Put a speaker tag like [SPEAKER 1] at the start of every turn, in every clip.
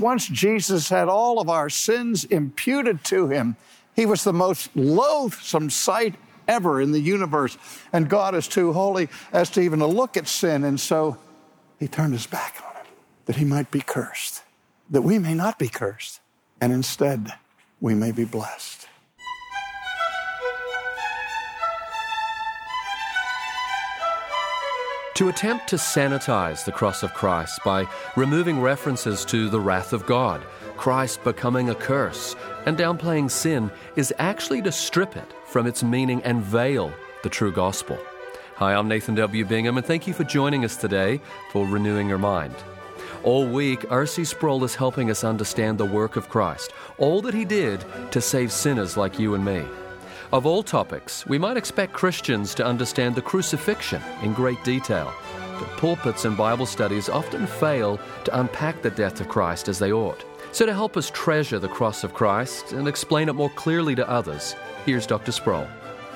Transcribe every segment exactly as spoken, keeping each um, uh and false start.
[SPEAKER 1] once Jesus had all of our sins imputed to him, he was the most loathsome sight ever in the universe. And God is too holy as to even to look at sin. And so he turned his back on it, that he might be cursed, that we may not be cursed, and instead we may be blessed.
[SPEAKER 2] To attempt to sanitize the cross of Christ by removing references to the wrath of God, Christ becoming a curse, and downplaying sin is actually to strip it from its meaning and veil the true gospel. Hi, I'm Nathan W. Bingham, and thank you for joining us today for Renewing Your Mind. All week, R C Sproul is helping us understand the work of Christ, all that he did to save sinners like you and me. Of all topics, we might expect Christians to understand the crucifixion in great detail, but pulpits and Bible studies often fail to unpack the death of Christ as they ought. So to help us treasure the cross of Christ and explain it more clearly to others, here's Doctor Sproul.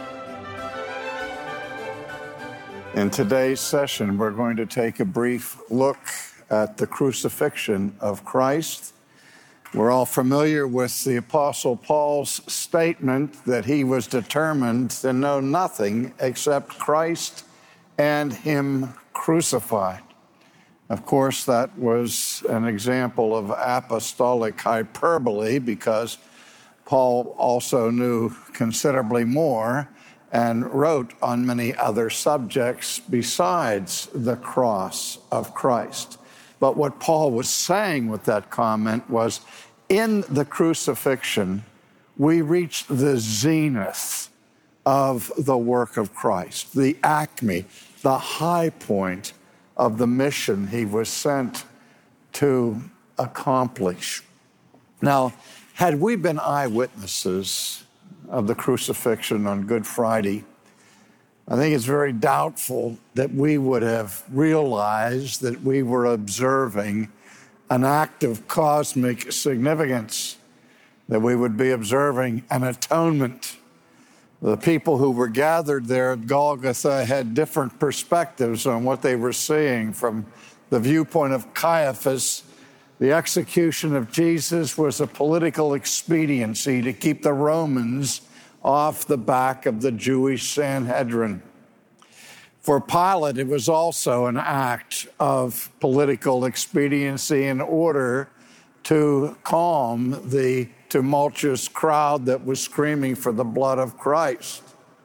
[SPEAKER 1] In today's session, we're going to take a brief look at the crucifixion of Christ. We're all familiar with the Apostle Paul's statement that he was determined to know nothing except Christ and him crucified. Of course, that was an example of apostolic hyperbole because Paul also knew considerably more and wrote on many other subjects besides the cross of Christ. But what Paul was saying with that comment was, in the crucifixion, we reached the zenith of the work of Christ, the acme, the high point of the mission he was sent to accomplish. Now, had we been eyewitnesses of the crucifixion on Good Friday, I think it's very doubtful that we would have realized that we were observing an act of cosmic significance, that we would be observing an atonement. The people who were gathered there at Golgotha had different perspectives on what they were seeing. From the viewpoint of Caiaphas, the execution of Jesus was a political expediency to keep the Romans off the back of the Jewish Sanhedrin. For Pilate, it was also an act of political expediency in order to calm the tumultuous crowd that was screaming for the blood of Christ.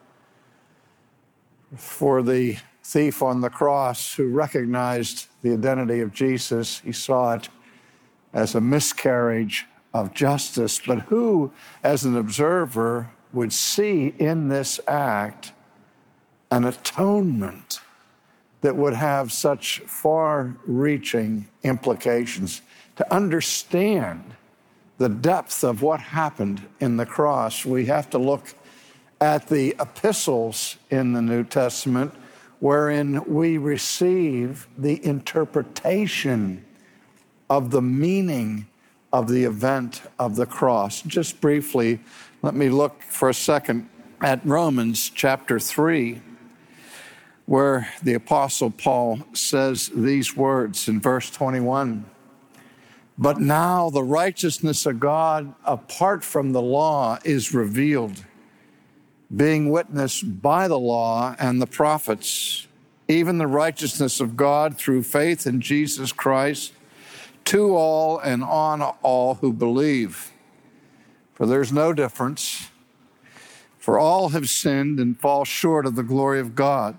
[SPEAKER 1] For the thief on the cross who recognized the identity of Jesus, he saw it as a miscarriage of justice, but who, as an observer, would see in this act an atonement that would have such far-reaching implications. To understand the depth of what happened in the cross, we have to look at the epistles in the New Testament, wherein we receive the interpretation of the meaning of the event of the cross. Just briefly, let me look for a second at Romans chapter three, where the Apostle Paul says these words in verse twenty-one. But now the righteousness of God apart from the law is revealed, being witnessed by the law and the prophets, even the righteousness of God through faith in Jesus Christ, to all and on all who believe. For there's no difference, for all have sinned and fall short of the glory of God,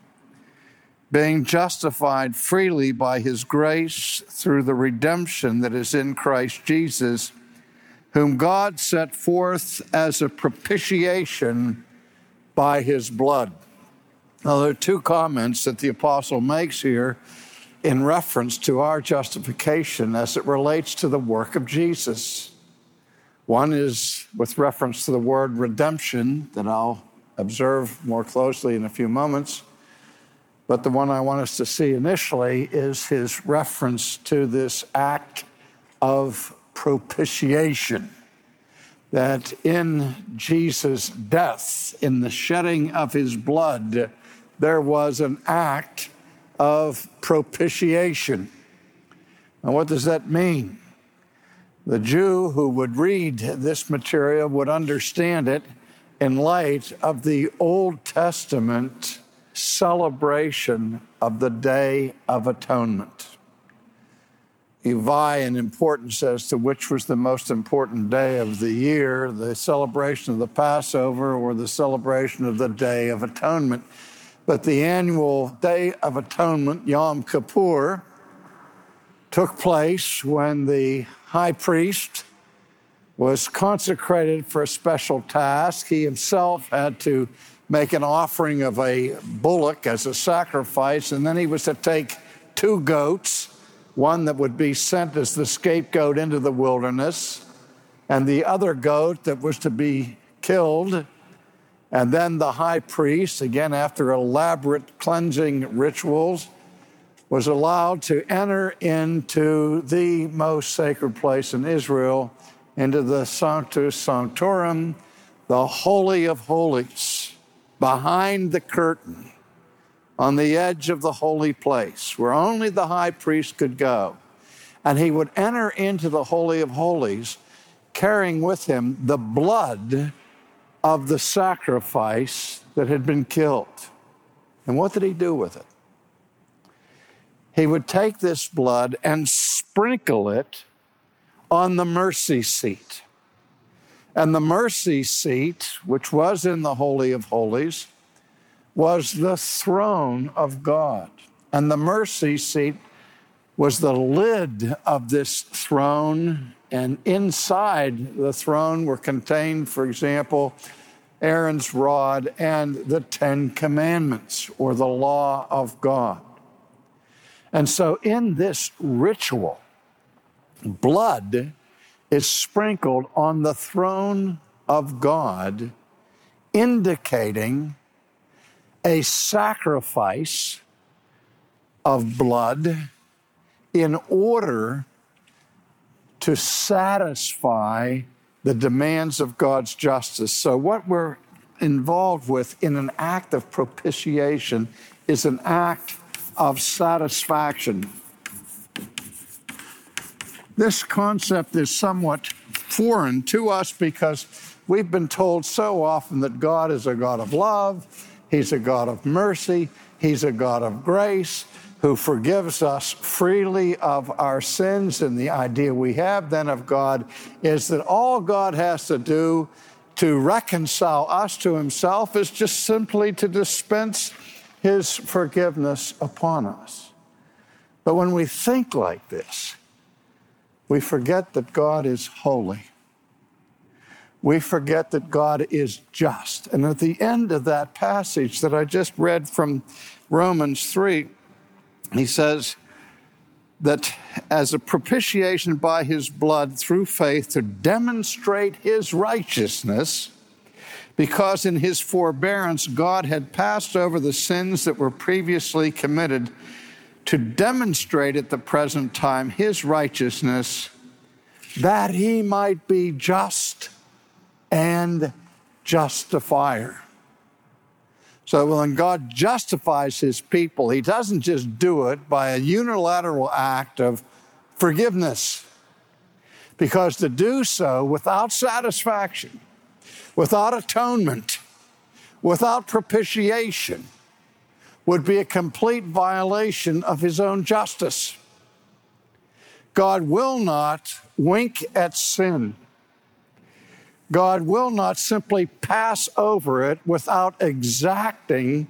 [SPEAKER 1] being justified freely by his grace through the redemption that is in Christ Jesus, whom God set forth as a propitiation by his blood. Now, there are two comments that the apostle makes here in reference to our justification as it relates to the work of Jesus. One is with reference to the word redemption that I'll observe more closely in a few moments. But the one I want us to see initially is his reference to this act of propitiation. That in Jesus' death, in the shedding of his blood, there was an act of propitiation. Now, what does that mean? The Jew who would read this material would understand it in light of the Old Testament celebration of the Day of Atonement. You vie in importance as to which was the most important day of the year, the celebration of the Passover or the celebration of the Day of Atonement. But the annual Day of Atonement, Yom Kippur, took place when the high priest was consecrated for a special task. He himself had to make an offering of a bullock as a sacrifice, and then he was to take two goats, one that would be sent as the scapegoat into the wilderness, and the other goat that was to be killed. And then the high priest, again after elaborate cleansing rituals, was allowed to enter into the most sacred place in Israel, into the Sanctus Sanctorum, the Holy of Holies, behind the curtain, on the edge of the holy place, where only the high priest could go. And he would enter into the Holy of Holies, carrying with him the blood of the sacrifice that had been killed. And what did he do with it? He would take this blood and sprinkle it on the mercy seat. And the mercy seat, which was in the Holy of Holies, was the throne of God. And the mercy seat was the lid of this throne, and inside the throne were contained, for example, Aaron's rod and the Ten Commandments, or the law of God. And so in this ritual, blood is sprinkled on the throne of God, indicating a sacrifice of blood in order to satisfy the demands of God's justice. So what we're involved with in an act of propitiation is an act of satisfaction. This concept is somewhat foreign to us because we've been told so often that God is a God of love, He's a God of mercy, He's a God of grace, who forgives us freely of our sins. And the idea we have then of God is that all God has to do to reconcile us to Himself is just simply to dispense His forgiveness upon us. But when we think like this, we forget that God is holy. We forget that God is just. And at the end of that passage that I just read from Romans three, he says that as a propitiation by His blood through faith to demonstrate His righteousness, because in His forbearance God had passed over the sins that were previously committed, to demonstrate at the present time His righteousness, that He might be just and justifier. So when God justifies His people, He doesn't just do it by a unilateral act of forgiveness, because to do so without satisfaction, without atonement, without propitiation, would be a complete violation of His own justice. God will not wink at sin. God will not simply pass over it without exacting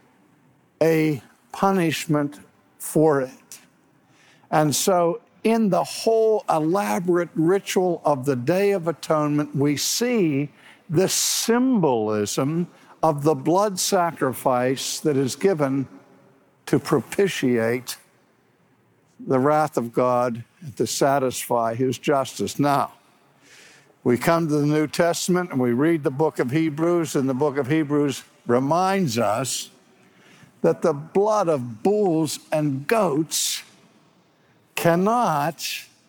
[SPEAKER 1] a punishment for it. And so in the whole elaborate ritual of the Day of Atonement, we see the symbolism of the blood sacrifice that is given to propitiate the wrath of God and to satisfy His justice. Now, we come to the New Testament and we read the book of Hebrews, and the book of Hebrews reminds us that the blood of bulls and goats cannot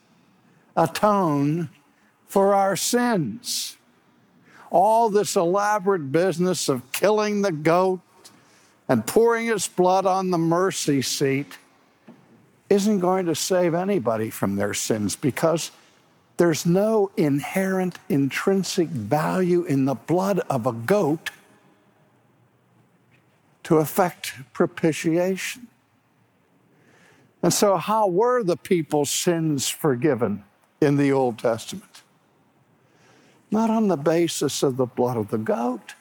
[SPEAKER 1] atone for our sins. All this elaborate business of killing the goat and pouring its blood on the mercy seat isn't going to save anybody from their sins, because There's no inherent intrinsic value in the blood of a goat to effect propitiation. And so how were the people's sins forgiven in the Old Testament? Not on the basis of the blood of the goat,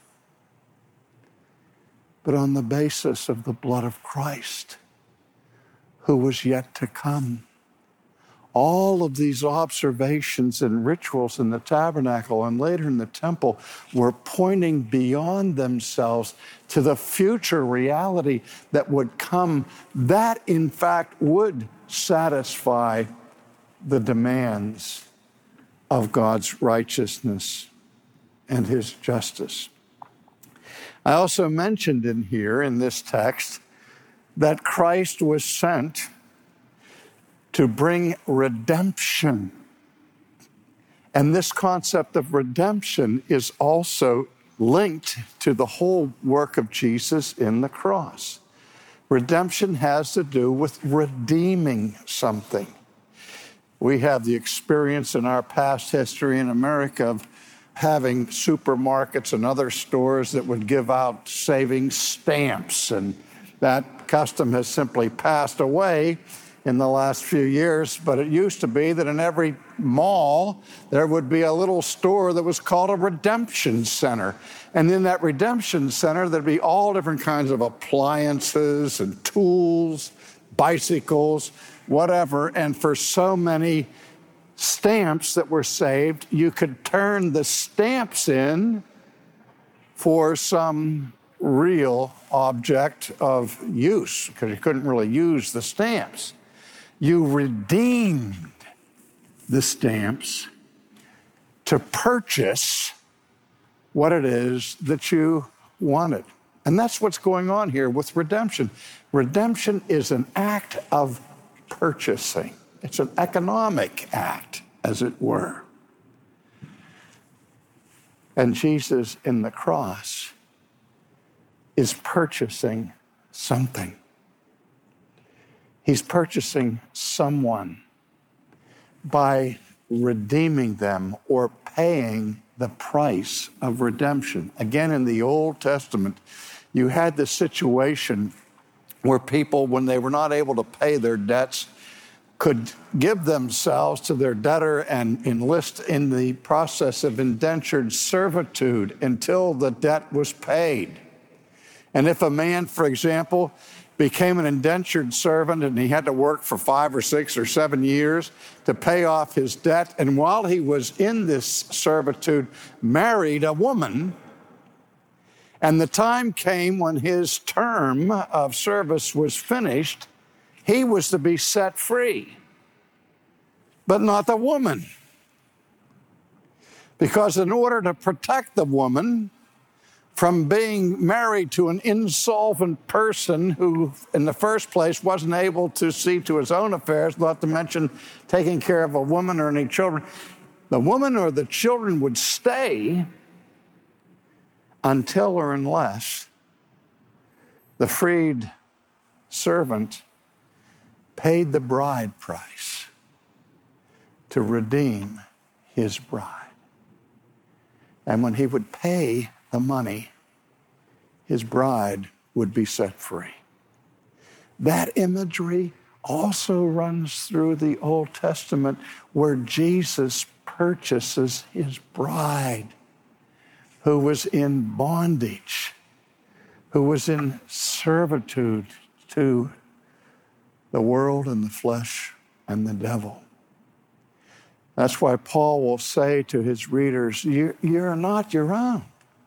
[SPEAKER 1] but on the basis of the blood of Christ, who was yet to come. All of these observations and rituals in the tabernacle and later in the temple were pointing beyond themselves to the future reality that would come, that in fact would satisfy the demands of God's righteousness and his justice. I also mentioned in here, in this text, that Christ was sent to bring redemption. And this concept of redemption is also linked to the whole work of Jesus in the cross. Redemption has to do with redeeming something. We have the experience in our past history in America of having supermarkets and other stores that would give out savings stamps, and that custom has simply passed away in the last few years, but it used to be that in every mall there would be a little store that was called a redemption center. And in that redemption center, there'd be all different kinds of appliances and tools, bicycles, whatever. And for so many stamps that were saved, you could turn the stamps in for some real object of use, because you couldn't really use the stamps. You redeemed the stamps to purchase what it is that you wanted. And that's what's going on here with redemption. Redemption is an act of purchasing. It's an economic act, as it were. And Jesus in the cross is purchasing something. He's purchasing someone by redeeming them or paying the price of redemption. Again, in the Old Testament, you had the situation where people, when they were not able to pay their debts, could give themselves to their debtor and enlist in the process of indentured servitude until the debt was paid. And if a man, for example, became an indentured servant and he had to work for five or six or seven years to pay off his debt, and while he was in this servitude, married a woman, and the time came when his term of service was finished, he was to be set free, but not the woman. Because in order to protect the woman from being married to an insolvent person who, in the first place, wasn't able to see to his own affairs, not to mention taking care of a woman or any children, the woman or the children would stay until or unless the freed servant paid the bride price to redeem his bride. And when he would pay the money, his bride would be set free. That imagery also runs through the Old Testament, where Jesus purchases his bride, who was in bondage, who was in servitude to the world and the flesh and the devil. That's why Paul will say to his readers, you're, you're not your own,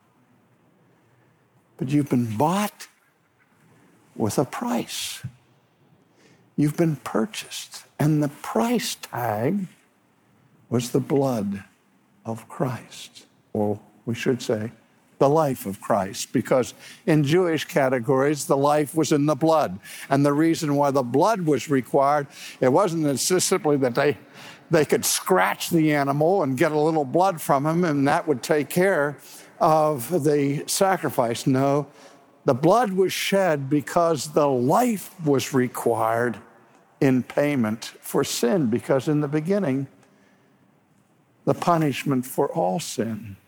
[SPEAKER 1] but you've been bought with a price. You've been purchased. And the price tag was the blood of Christ, or we should say, the life of Christ, because in Jewish categories, the life was in the blood. And the reason why the blood was required, it wasn't just simply that they, they could scratch the animal and get a little blood from him, and that would take care of the sacrifice. No, the blood was shed because the life was required in payment for sin, because in the beginning, the punishment for all sin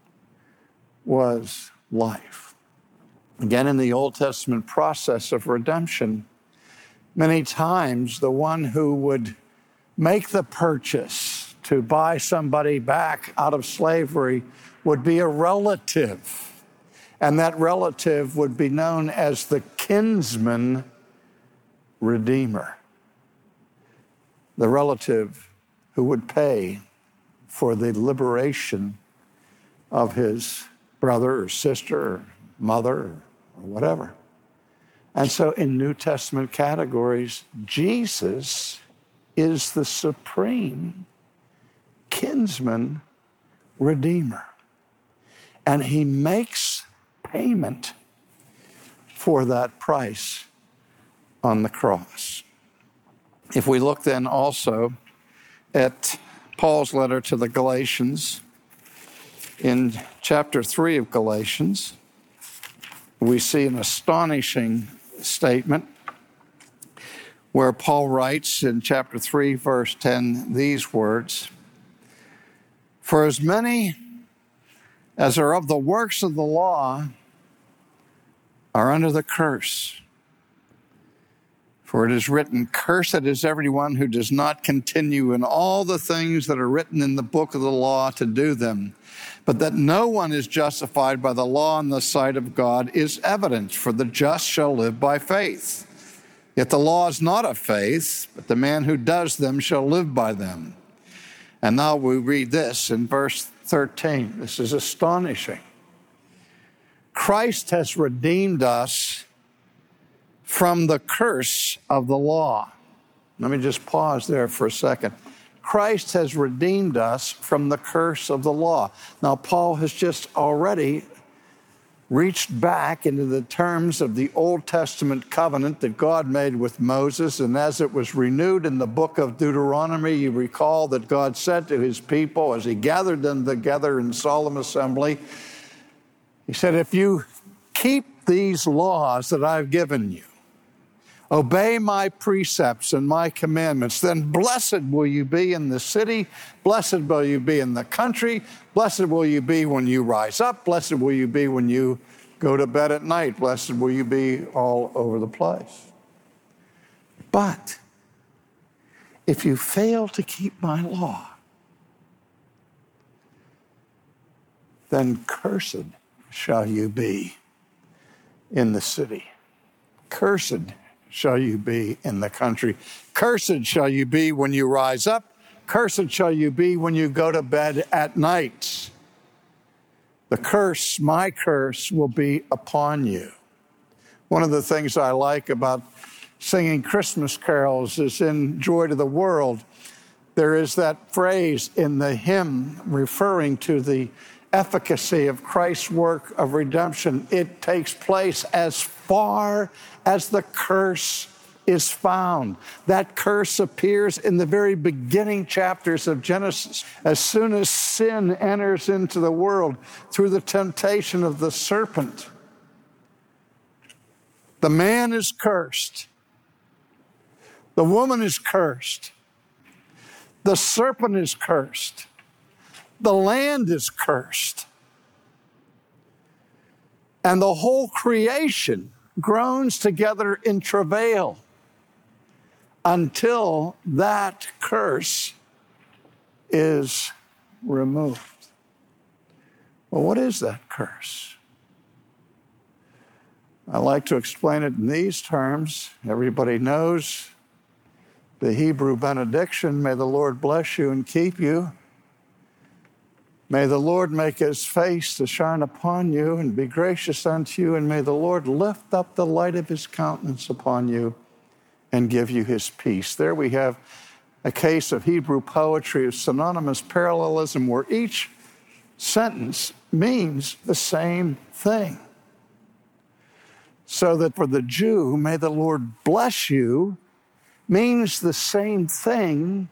[SPEAKER 1] was life. Again, in the Old Testament process of redemption, many times the one who would make the purchase to buy somebody back out of slavery would be a relative. And that relative would be known as the kinsman redeemer, the relative who would pay for the liberation of his brother or sister or mother or whatever. And so in New Testament categories, Jesus is the supreme kinsman redeemer. And he makes payment for that price on the cross. If we look then also at Paul's letter to the Galatians, in chapter three of Galatians, we see an astonishing statement where Paul writes in chapter three, verse ten, these words, "For as many as are of the works of the law are under the curse. For it is written, cursed is everyone who does not continue in all the things that are written in the book of the law to do them. But that no one is justified by the law in the sight of God is evident, for the just shall live by faith. Yet the law is not of faith, but the man who does them shall live by them." And now we read this in verse thirteen. This is astonishing. Christ has redeemed us from the curse of the law. Let me just pause there for a second. Christ has redeemed us from the curse of the law. Now, Paul has just already reached back into the terms of the Old Testament covenant that God made with Moses, and as it was renewed in the book of Deuteronomy, you recall that God said to his people as he gathered them together in solemn assembly, he said, if you keep these laws that I've given you, obey my precepts and my commandments, then blessed will you be in the city, blessed will you be in the country, blessed will you be when you rise up, blessed will you be when you go to bed at night, blessed will you be all over the place. But if you fail to keep my law, then cursed shall you be in the city. Cursed shall you be in the country. Cursed shall you be when you rise up. Cursed shall you be when you go to bed at night. The curse, my curse, will be upon you. One of the things I like about singing Christmas carols is in Joy to the World, there is that phrase in the hymn referring to the efficacy of Christ's work of redemption. It takes place as far as the curse is found. That curse appears in the very beginning chapters of Genesis. As soon as sin enters into the world through the temptation of the serpent, the man is cursed. The woman is cursed. The serpent is cursed. The land is cursed. And the whole creation groans together in travail until that curse is removed. Well, what is that curse? I like to explain it in these terms. Everybody knows the Hebrew benediction, may the Lord bless you and keep you. May the Lord make his face to shine upon you and be gracious unto you, and may the Lord lift up the light of his countenance upon you and give you his peace. There we have a case of Hebrew poetry of synonymous parallelism where each sentence means the same thing. So that for the Jew, may the Lord bless you means the same thing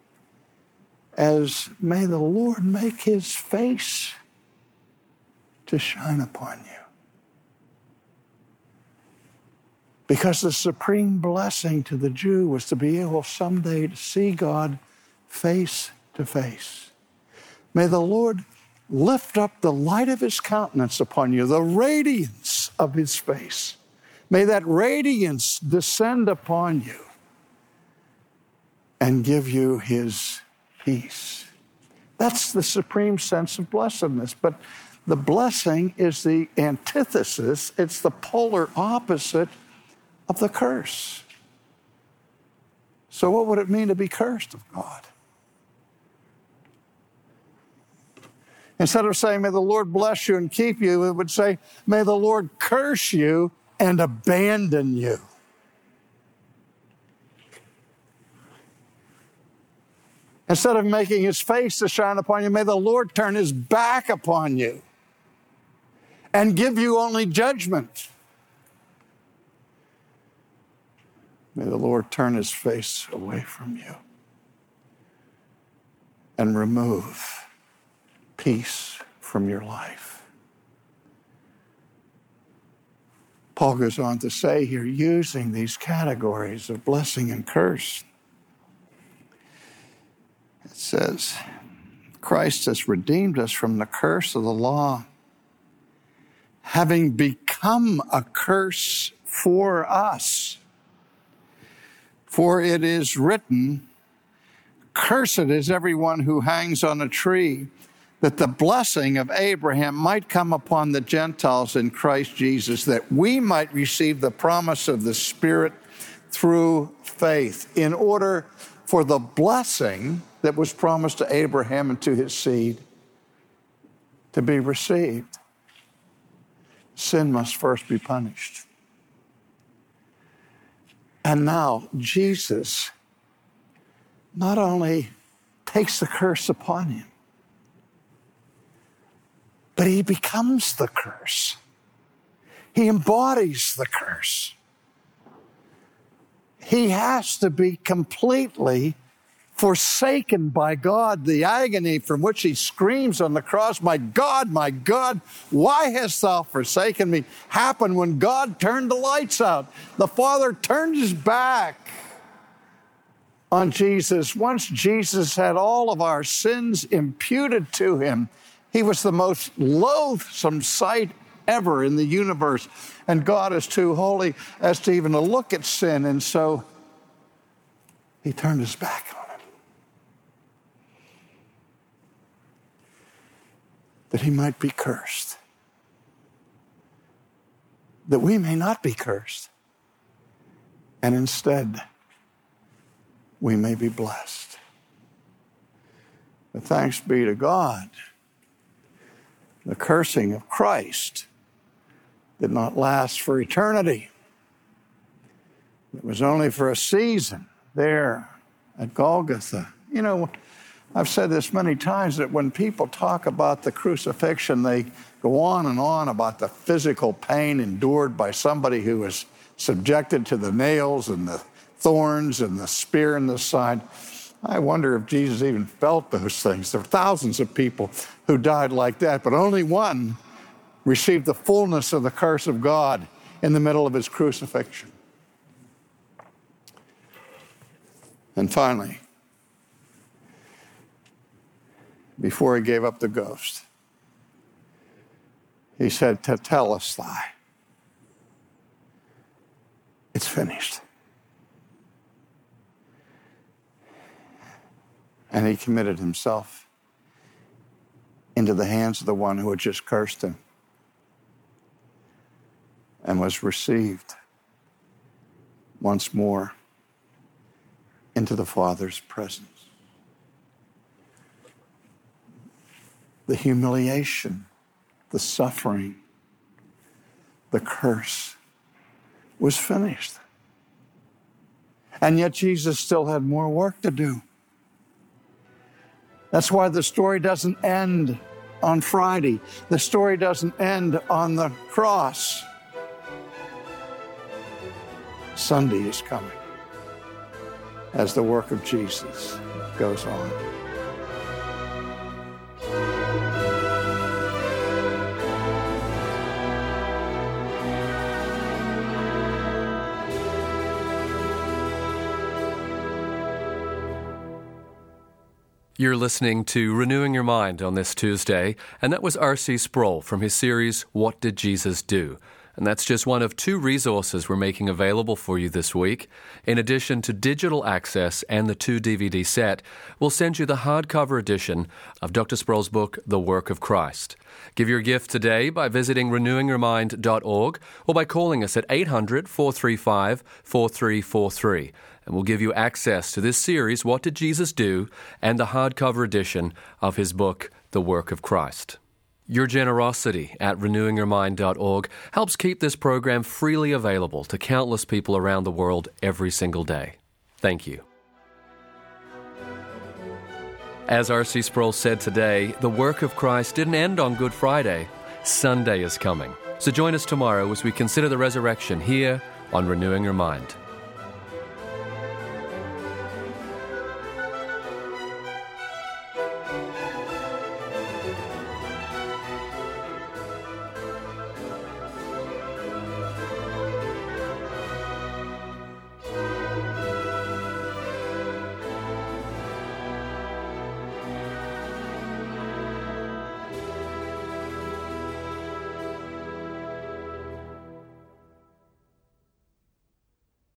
[SPEAKER 1] as may the Lord make his face to shine upon you. Because the supreme blessing to the Jew was to be able someday to see God face to face. May the Lord lift up the light of his countenance upon you, the radiance of his face. May that radiance descend upon you and give you his peace. That's the supreme sense of blessedness. But the blessing is the antithesis, it's the polar opposite of the curse. So what would it mean to be cursed of God? Instead of saying, may the Lord bless you and keep you, it would say, may the Lord curse you and abandon you. Instead of making his face to shine upon you, may the Lord turn his back upon you and give you only judgment. May the Lord turn his face away from you and remove peace from your life. Paul goes on to say here, using these categories of blessing and curse, it says, Christ has redeemed us from the curse of the law, having become a curse for us. For it is written, cursed is everyone who hangs on a tree, that the blessing of Abraham might come upon the Gentiles in Christ Jesus, that we might receive the promise of the Spirit through faith, in order for the blessing that was promised to Abraham and to his seed to be received. Sin must first be punished. And now Jesus not only takes the curse upon him, but he becomes the curse. He embodies the curse. He has to be completely forsaken by God. The agony from which he screams on the cross, my God, my God, why hast thou forsaken me, happened when God turned the lights out. The Father turned his back on Jesus. Once Jesus had all of our sins imputed to him, he was the most loathsome sight ever in the universe. And God is too holy as to even to look at sin. And so he turned his back on it, that he might be cursed, that we may not be cursed, and instead we may be blessed. But thanks be to God, the cursing of Christ did not last for eternity. It was only for a season there at Golgotha. You know, I've said this many times, that when people talk about the crucifixion, they go on and on about the physical pain endured by somebody who was subjected to the nails and the thorns and the spear in the side. I wonder if Jesus even felt those things. There were thousands of people who died like that, but only one received the fullness of the curse of God in the middle of his crucifixion. And finally, before he gave up the ghost, he said, Tetelestai, it's finished. And he committed himself into the hands of the one who had just cursed him and was received once more into the Father's presence. The humiliation, the suffering, the curse was finished. And yet Jesus still had more work to do. That's why the story doesn't end on Friday. The story doesn't end on the cross. Sunday is coming as the work of Jesus goes on.
[SPEAKER 2] You're listening to Renewing Your Mind on this Tuesday, and that was R C Sproul from his series, What Did Jesus Do? And that's just one of two resources we're making available for you this week. In addition to digital access and the two D V D set, we'll send you the hardcover edition of Doctor Sproul's book, The Work of Christ. Give your gift today by visiting renewing your mind dot org or by calling us at eight hundred, four three five, four three four three. And we'll give you access to this series, What Did Jesus Do? And the hardcover edition of his book, The Work of Christ. Your generosity at renewing your mind dot org helps keep this program freely available to countless people around the world every single day. Thank you. As R C Sproul said today, the work of Christ didn't end on Good Friday. Sunday is coming. So join us tomorrow as we consider the resurrection here on Renewing Your Mind.